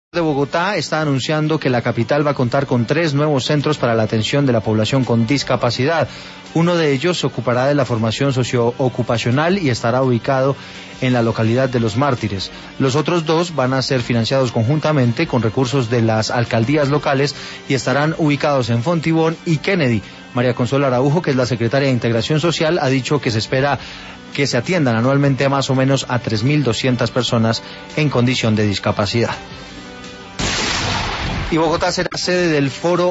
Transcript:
De Bogotá está anunciando que la capital va a contar con 3 nuevos centros para la atención de la población con discapacidad. Uno de ellos se ocupará de la formación socioocupacional y estará ubicado en la localidad de Los Mártires. Los otros 2 van a ser financiados conjuntamente con recursos de las alcaldías locales y estarán ubicados en Fontibón y Kennedy. María Consuelo Araujo, que es la secretaria de Integración Social, ha dicho que se espera que se atiendan anualmente más o menos a 3.200 personas en condición de discapacidad. Y Bogotá será sede del foro